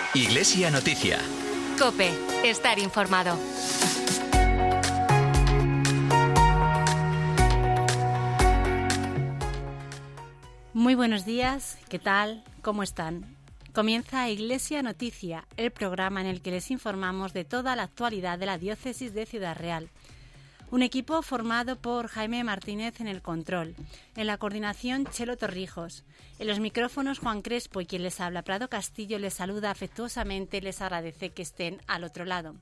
Iglesia Noticia. COPE. Estar informado. Muy buenos días, ¿qué tal? ¿Cómo están? Comienza Iglesia Noticia, el programa en el que les informamos de toda la actualidad de la diócesis de Ciudad Real. Un equipo formado por Jaime Martínez en el control, en la coordinación Chelo Torrijos, en los micrófonos Juan Crespo y quien les habla Prado Castillo les saluda afectuosamente y les agradece que estén al otro lado.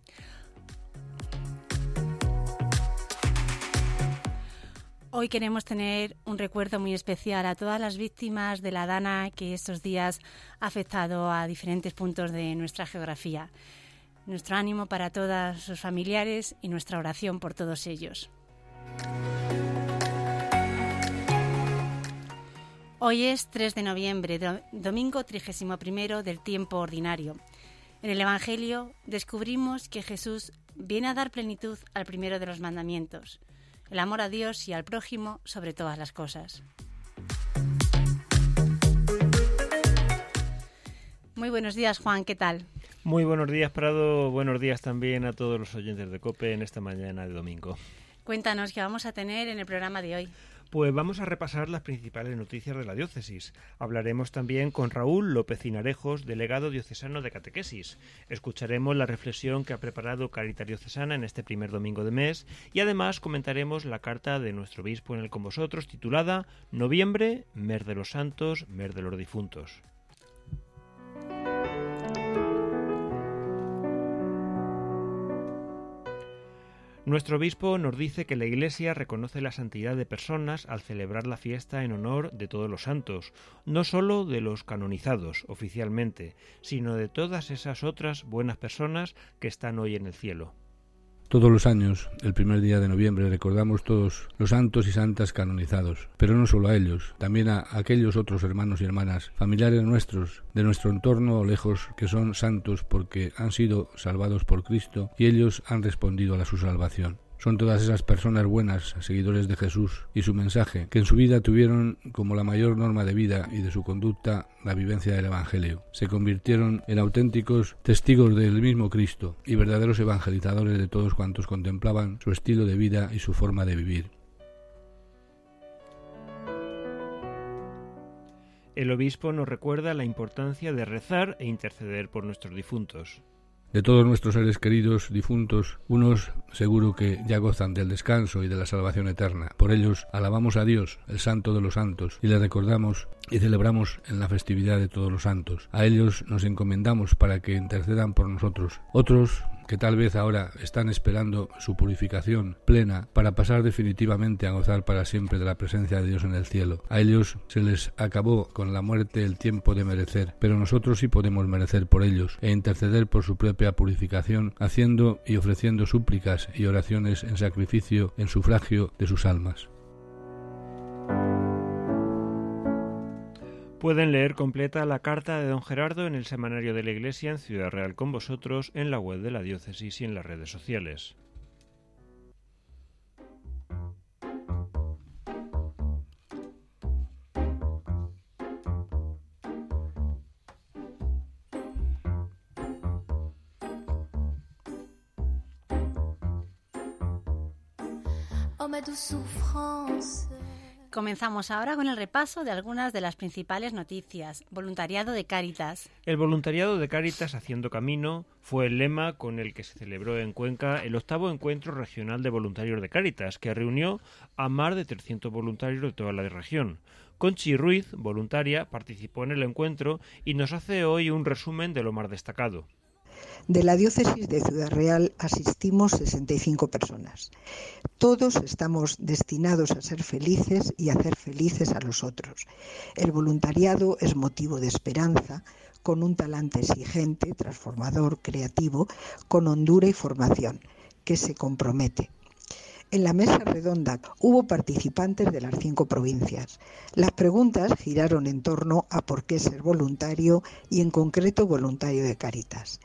Hoy queremos tener un recuerdo muy especial a todas las víctimas de la Dana que estos días ha afectado a diferentes puntos de nuestra geografía. Nuestro ánimo para todos sus familiares y nuestra oración por todos ellos. Hoy es 3 de noviembre, domingo 31 del tiempo ordinario. En el Evangelio descubrimos que Jesús viene a dar plenitud al primero de los mandamientos, el amor a Dios y al prójimo sobre todas las cosas. Muy buenos días, Juan, ¿qué tal? Muy buenos días, Prado. Buenos días también a todos los oyentes de COPE en esta mañana de domingo. Cuéntanos qué vamos a tener en el programa de hoy. Pues vamos a repasar las principales noticias de la diócesis. Hablaremos también con Raúl López Cinarejos, delegado diocesano de catequesis. Escucharemos la reflexión que ha preparado Cáritas Diocesana en este primer domingo de mes y además comentaremos la carta de nuestro obispo en el Con Vosotros titulada Noviembre, mes de los santos, mes de los difuntos. Nuestro obispo nos dice que la Iglesia reconoce la santidad de personas al celebrar la fiesta en honor de todos los santos, no solo de los canonizados oficialmente, sino de todas esas otras buenas personas que están hoy en el cielo. Todos los años, el primer día de noviembre, recordamos todos los santos y santas canonizados, pero no solo a ellos, también a aquellos otros hermanos y hermanas, familiares nuestros, de nuestro entorno o lejos, que son santos porque han sido salvados por Cristo y ellos han respondido a su salvación. Son todas esas personas buenas, seguidores de Jesús y su mensaje, que en su vida tuvieron como la mayor norma de vida y de su conducta la vivencia del Evangelio. Se convirtieron en auténticos testigos del mismo Cristo y verdaderos evangelizadores de todos cuantos contemplaban su estilo de vida y su forma de vivir. El obispo nos recuerda la importancia de rezar e interceder por nuestros difuntos. De todos nuestros seres queridos difuntos, unos seguro que ya gozan del descanso y de la salvación eterna. Por ellos alabamos a Dios, el Santo de los Santos, y le recordamos y celebramos en la festividad de todos los santos. A ellos nos encomendamos para que intercedan por nosotros. Otros que tal vez ahora están esperando su purificación plena para pasar definitivamente a gozar para siempre de la presencia de Dios en el cielo. A ellos se les acabó con la muerte el tiempo de merecer, pero nosotros sí podemos merecer por ellos e interceder por su propia purificación, haciendo y ofreciendo súplicas y oraciones en sacrificio, en sufragio de sus almas. Pueden leer completa la carta de don Gerardo en el Semanario de la Iglesia en Ciudad Real con Vosotros, en la web de la diócesis y en las redes sociales. Comenzamos ahora con el repaso de algunas de las principales noticias. Voluntariado de Cáritas. El voluntariado de Cáritas Haciendo Camino fue el lema con el que se celebró en Cuenca el 8º Encuentro Regional de Voluntarios de Cáritas, que reunió a más de 300 voluntarios de toda la región. Conchi Ruiz, voluntaria, participó en el encuentro y nos hace hoy un resumen de lo más destacado. De la diócesis de Ciudad Real asistimos 65 personas. Todos estamos destinados a ser felices y a hacer felices a los otros. El voluntariado es motivo de esperanza, con un talante exigente, transformador, creativo, con hondura y formación, que se compromete. En la mesa redonda hubo participantes de las 5 provincias. Las preguntas giraron en torno a por qué ser voluntario y en concreto voluntario de Cáritas.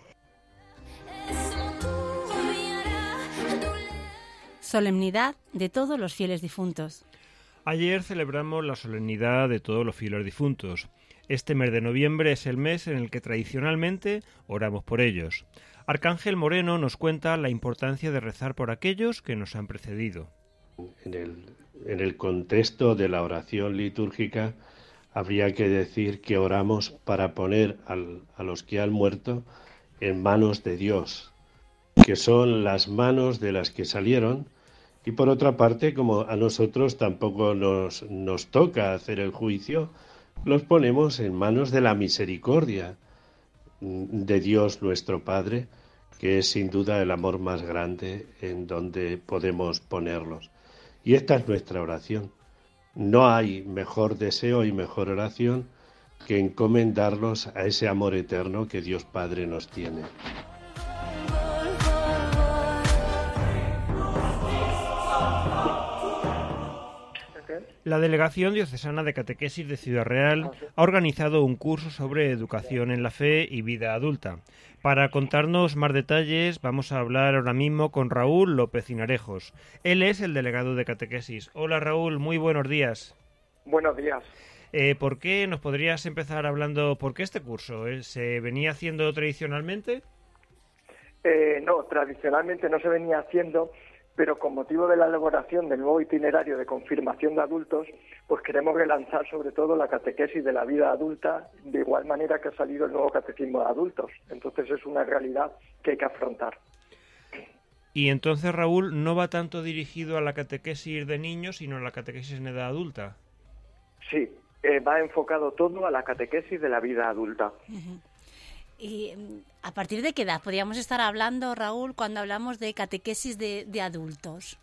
Solemnidad de todos los fieles difuntos. Ayer celebramos la solemnidad de todos los fieles difuntos. Este mes de noviembre es el mes en el que tradicionalmente oramos por ellos. Arcángel Moreno nos cuenta la importancia de rezar por aquellos que nos han precedido. En el contexto de la oración litúrgica habría que decir que oramos para poner a los que han muerto en manos de Dios, que son las manos de las que salieron. Y por otra parte, como a nosotros tampoco nos toca hacer el juicio, los ponemos en manos de la misericordia de Dios nuestro Padre, que es sin duda el amor más grande en donde podemos ponerlos. Y esta es nuestra oración. No hay mejor deseo y mejor oración que encomendarlos a ese amor eterno que Dios Padre nos tiene. La Delegación Diocesana de Catequesis de Ciudad Real ha organizado un curso sobre educación en la fe y vida adulta. Para contarnos más detalles vamos a hablar ahora mismo con Raúl López Hinarejos. Él es el delegado de Catequesis. Hola Raúl, muy buenos días. Buenos días. ¿Por qué nos podrías empezar hablando, por qué este curso? ¿Se venía haciendo tradicionalmente? No, tradicionalmente no se venía haciendo, pero con motivo de la elaboración del nuevo itinerario de confirmación de adultos, pues queremos relanzar sobre todo la catequesis de la vida adulta, de igual manera que ha salido el nuevo catecismo de adultos. Entonces es una realidad que hay que afrontar. Y entonces, Raúl, no va tanto dirigido a la catequesis de niños, sino a la catequesis en edad adulta. Sí, va enfocado todo a la catequesis de la vida adulta. Uh-huh. ¿Y a partir de qué edad podríamos estar hablando, Raúl, cuando hablamos de catequesis de adultos?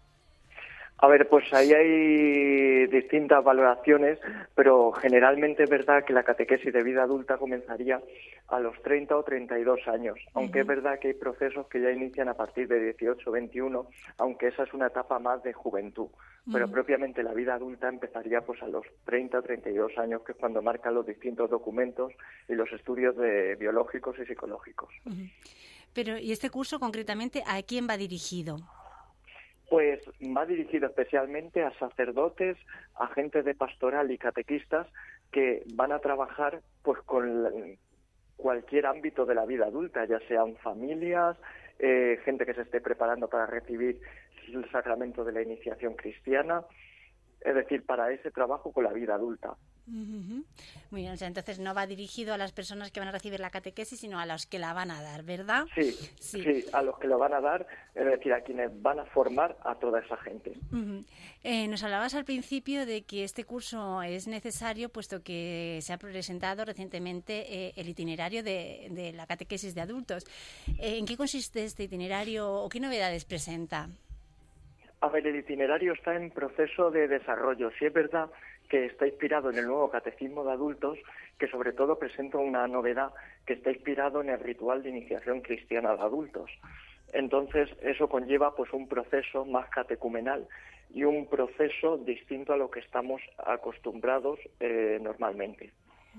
A ver, pues ahí hay distintas valoraciones, pero generalmente es verdad que la catequesis de vida adulta comenzaría a los 30 o 32 años, aunque es verdad que hay procesos que ya inician a partir de 18 o 21, aunque esa es una etapa más de juventud. Pero propiamente la vida adulta empezaría pues a los 30 o 32 años, que es cuando marcan los distintos documentos y los estudios biológicos y psicológicos. Pero, ¿y este curso concretamente a quién va dirigido? Pues va dirigido especialmente a sacerdotes, agentes de pastoral y catequistas que van a trabajar pues con cualquier ámbito de la vida adulta, ya sean familias, gente que se esté preparando para recibir el sacramento de la iniciación cristiana, es decir, para ese trabajo con la vida adulta. Muy bien, o sea, entonces no va dirigido a las personas que van a recibir la catequesis, sino a los que la van a dar, ¿verdad? Sí, a los que lo van a dar, es decir, a quienes van a formar a toda esa gente. Nos hablabas al principio de que este curso es necesario, puesto que se ha presentado recientemente el itinerario de la catequesis de adultos. ¿En qué consiste este itinerario o qué novedades presenta? A ver, el itinerario está en proceso de desarrollo. Sí es verdad que está inspirado en el nuevo catecismo de adultos, que sobre todo presenta una novedad que está inspirado en el ritual de iniciación cristiana de adultos. Entonces, eso conlleva pues un proceso más catecumenal y un proceso distinto a lo que estamos acostumbrados normalmente.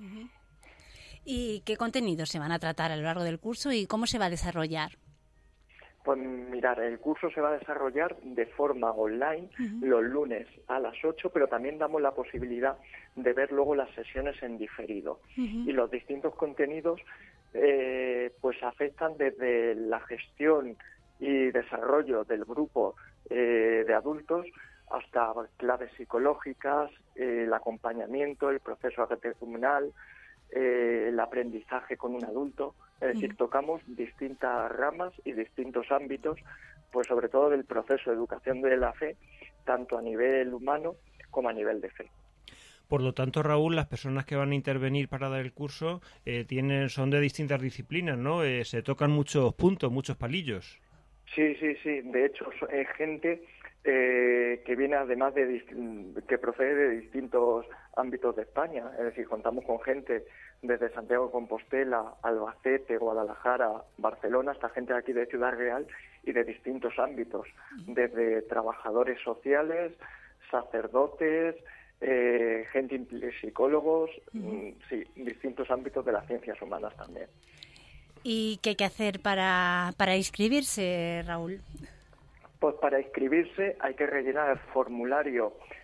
¿Y qué contenidos se van a tratar a lo largo del curso y cómo se va a desarrollar? Pues mirar, el curso se va a desarrollar de forma online los lunes a las 8, pero también damos la posibilidad de ver luego las sesiones en diferido. Y los distintos contenidos pues afectan desde la gestión y desarrollo del grupo de adultos hasta claves psicológicas, el acompañamiento, el proceso catecumenal, el aprendizaje con un adulto. Es decir, tocamos distintas ramas y distintos ámbitos, pues sobre todo del proceso de educación de la fe, tanto a nivel humano como a nivel de fe. Por lo tanto, Raúl, las personas que van a intervenir para dar el curso son de distintas disciplinas, ¿no? Se tocan muchos puntos, muchos palillos. Sí. De hecho, es gente que viene además que procede de distintos ámbitos de España. Es decir, contamos con gente desde Santiago de Compostela, Albacete, Guadalajara, Barcelona, hasta gente de aquí de Ciudad Real y de distintos ámbitos, desde trabajadores sociales, sacerdotes, psicólogos, distintos ámbitos de las ciencias humanas también. ¿Y qué hay que hacer para inscribirse, Raúl? Pues para inscribirse hay que rellenar el formulario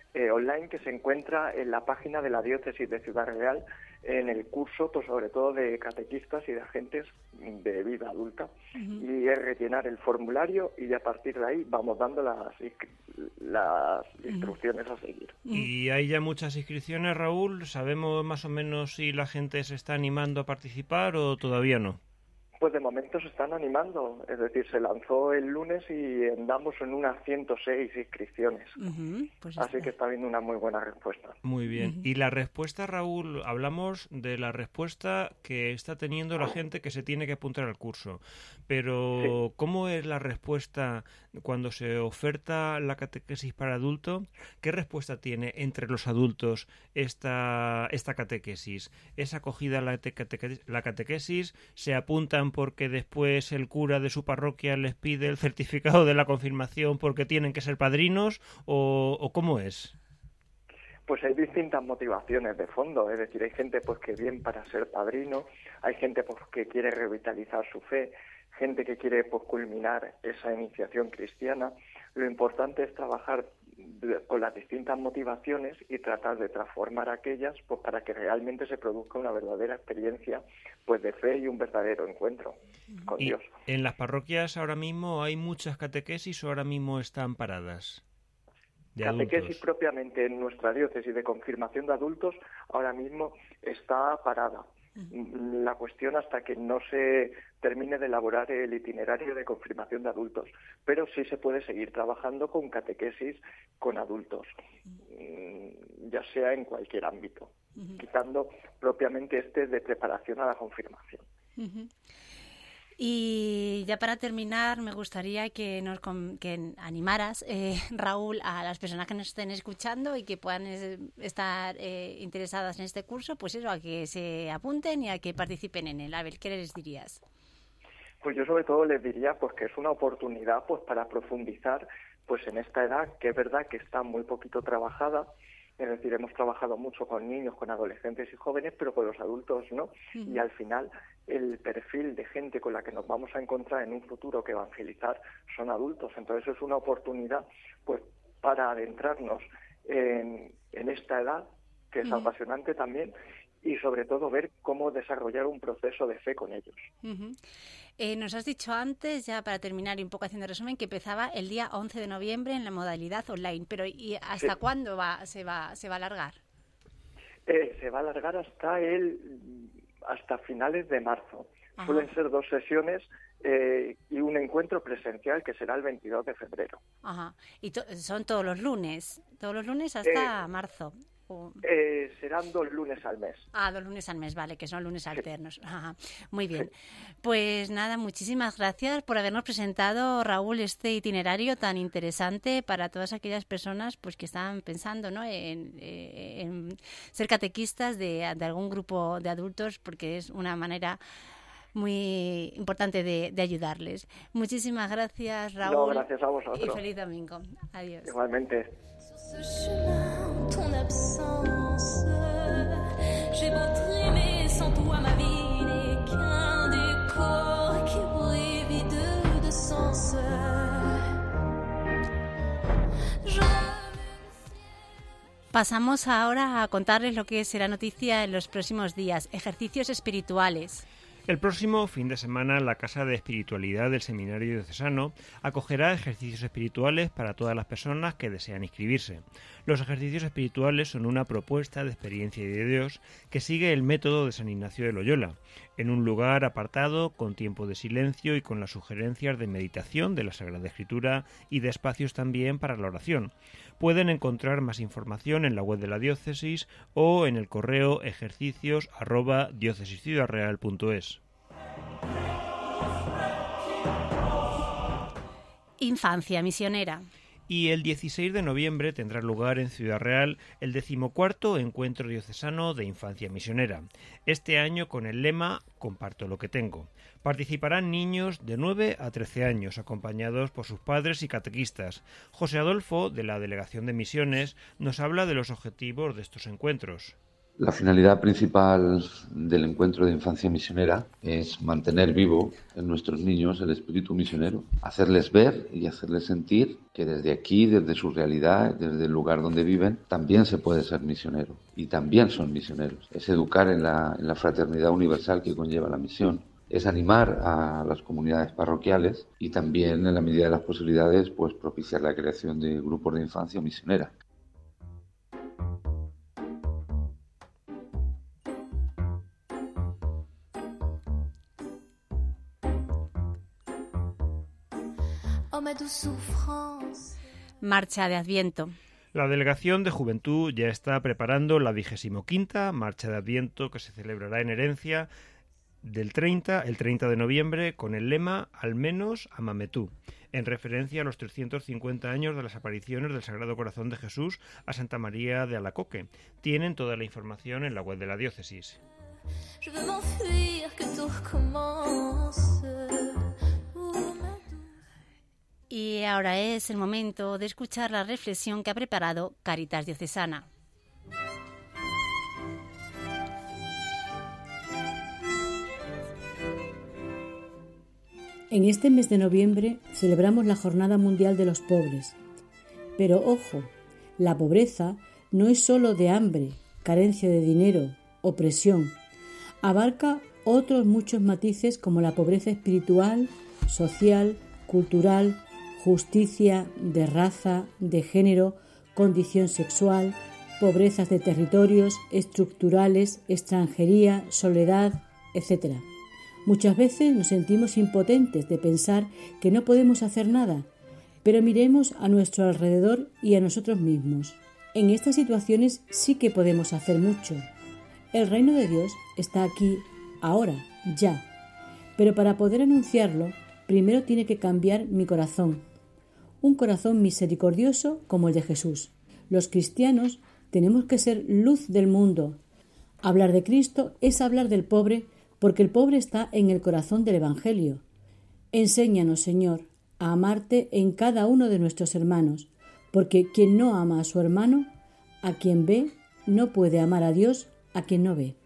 online que se encuentra en la página de la Diócesis de Ciudad Real, en el curso, pues sobre todo de catequistas y de agentes de vida adulta. Y es rellenar el formulario y a partir de ahí vamos dando las instrucciones a seguir. ¿Y hay ya muchas inscripciones, Raúl? ¿Sabemos más o menos si la gente se está animando a participar o todavía no? Pues de momento se están animando, es decir, se lanzó el lunes y andamos en unas 106 inscripciones. Pues así que está habiendo una muy buena respuesta. Muy bien. Y la respuesta, Raúl, hablamos de la respuesta que está teniendo la gente que se tiene que apuntar al curso. Pero, sí. ¿Cómo es la respuesta cuando se oferta la catequesis para adultos? ¿Qué respuesta tiene entre los adultos esta catequesis? ¿Es acogida la catequesis? ¿Se apuntan porque después el cura de su parroquia les pide el certificado de la confirmación porque tienen que ser padrinos? ¿O cómo es? Pues hay distintas motivaciones de fondo, es decir, hay gente pues que viene para ser padrino, hay gente pues que quiere revitalizar su fe, gente que quiere pues culminar esa iniciación cristiana. Lo importante es trabajar con las distintas motivaciones y tratar de transformar aquellas pues para que realmente se produzca una verdadera experiencia pues de fe y un verdadero encuentro con Dios. ¿En las parroquias ahora mismo hay muchas catequesis o ahora mismo están paradas? Catequesis propiamente en nuestra diócesis de confirmación de adultos ahora mismo está parada. La cuestión hasta que no se termine de elaborar el itinerario de confirmación de adultos, pero sí se puede seguir trabajando con catequesis con adultos, ya sea en cualquier ámbito, quitando propiamente de preparación a la confirmación. Y ya para terminar, me gustaría que animaras, Raúl, a las personas que nos estén escuchando y que puedan estar interesadas en este curso, pues eso, a que se apunten y a que participen en él. A ver, ¿qué les dirías? Pues yo sobre todo les diría pues que es una oportunidad pues para profundizar pues en esta edad, que es verdad que está muy poquito trabajada. Es decir, hemos trabajado mucho con niños, con adolescentes y jóvenes, pero con los adultos no. Y al final el perfil de gente con la que nos vamos a encontrar en un futuro que evangelizar son adultos. Entonces es una oportunidad pues para adentrarnos en esta edad, que es apasionante también, y sobre todo ver cómo desarrollar un proceso de fe con ellos. Nos has dicho antes, ya para terminar y un poco haciendo resumen, que empezaba el día 11 de noviembre en la modalidad online, pero ¿y hasta cuándo se va a alargar? Se va a alargar hasta finales de marzo. Suelen ser 2 sesiones y un encuentro presencial que será el 22 de febrero. ¿Y son todos los lunes hasta marzo? Serán 2 lunes al mes. 2 lunes al mes, vale, que son lunes alternos. Muy bien. Pues nada, muchísimas gracias por habernos presentado, Raúl, este itinerario tan interesante para todas aquellas personas pues que están pensando, ¿no?, en ser catequistas de algún grupo de adultos, porque es una manera muy importante de ayudarles. Muchísimas gracias, Raúl. No, gracias a vosotros. Y feliz domingo. Adiós. Igualmente. Ton absence, j'ai beau trimer sans toi, ma vie n'est qu'un décor qui brille vide de sens. Pasamos ahora a contarles lo que será noticia en los próximos días, ejercicios espirituales. El próximo fin de semana la Casa de Espiritualidad del Seminario Diocesano acogerá ejercicios espirituales para todas las personas que desean inscribirse. Los ejercicios espirituales son una propuesta de experiencia de Dios que sigue el método de San Ignacio de Loyola, en un lugar apartado, con tiempo de silencio y con las sugerencias de meditación de la Sagrada Escritura y de espacios también para la oración. Pueden encontrar más información en la web de la diócesis o en el correo ejercicios@diocesisciudadreal.es. Infancia misionera. Y el 16 de noviembre tendrá lugar en Ciudad Real el 14º Encuentro Diocesano de Infancia Misionera, este año con el lema «Comparto lo que tengo». Participarán niños de 9 a 13 años, acompañados por sus padres y catequistas. José Adolfo, de la Delegación de Misiones, nos habla de los objetivos de estos encuentros. La finalidad principal del encuentro de infancia misionera es mantener vivo en nuestros niños el espíritu misionero, hacerles ver y hacerles sentir que desde aquí, desde su realidad, desde el lugar donde viven, también se puede ser misionero y también son misioneros. Es educar en la fraternidad universal que conlleva la misión. Es animar a las comunidades parroquiales y también, en la medida de las posibilidades, pues propiciar la creación de grupos de infancia misionera. Marcha de Adviento. La Delegación de Juventud ya está preparando la 25ª Marcha de Adviento, que se celebrará en Herencia el 30 de noviembre con el lema Al menos ámame tú, en referencia a los 350 años de las apariciones del Sagrado Corazón de Jesús a Santa María de Alacoque. Tienen toda la información en la web de la diócesis. Y ahora es el momento de escuchar la reflexión que ha preparado Cáritas Diocesana. En este mes de noviembre celebramos la Jornada Mundial de los Pobres. Pero ojo, la pobreza no es solo de hambre, carencia de dinero, opresión. Abarca otros muchos matices como la pobreza espiritual, social, cultural, justicia, de raza, de género, condición sexual, pobrezas de territorios, estructurales, extranjería, soledad, etc. Muchas veces nos sentimos impotentes de pensar que no podemos hacer nada, pero miremos a nuestro alrededor y a nosotros mismos. En estas situaciones sí que podemos hacer mucho. El reino de Dios está aquí, ahora, ya. Pero para poder anunciarlo, primero tiene que cambiar mi corazón. Un corazón misericordioso como el de Jesús. Los cristianos tenemos que ser luz del mundo. Hablar de Cristo es hablar del pobre, porque el pobre está en el corazón del Evangelio. Enséñanos, Señor, a amarte en cada uno de nuestros hermanos, porque quien no ama a su hermano, a quien ve, no puede amar a Dios a quien no ve.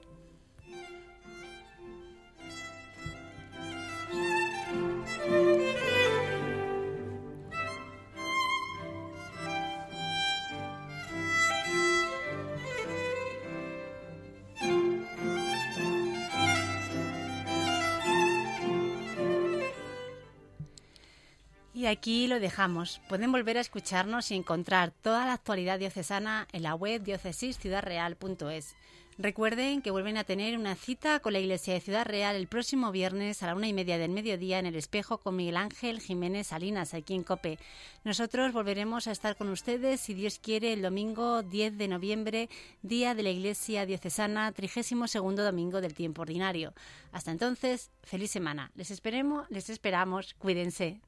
Y aquí lo dejamos. Pueden volver a escucharnos y encontrar toda la actualidad diocesana en la web diocesisciudadreal.es. Recuerden que vuelven a tener una cita con la Iglesia de Ciudad Real el próximo viernes a la 1:30 del mediodía en El Espejo con Miguel Ángel Jiménez Salinas, aquí en COPE. Nosotros volveremos a estar con ustedes, si Dios quiere, el domingo 10 de noviembre, día de la Iglesia Diocesana, 32º domingo del tiempo ordinario. Hasta entonces, feliz semana. Les esperamos, cuídense.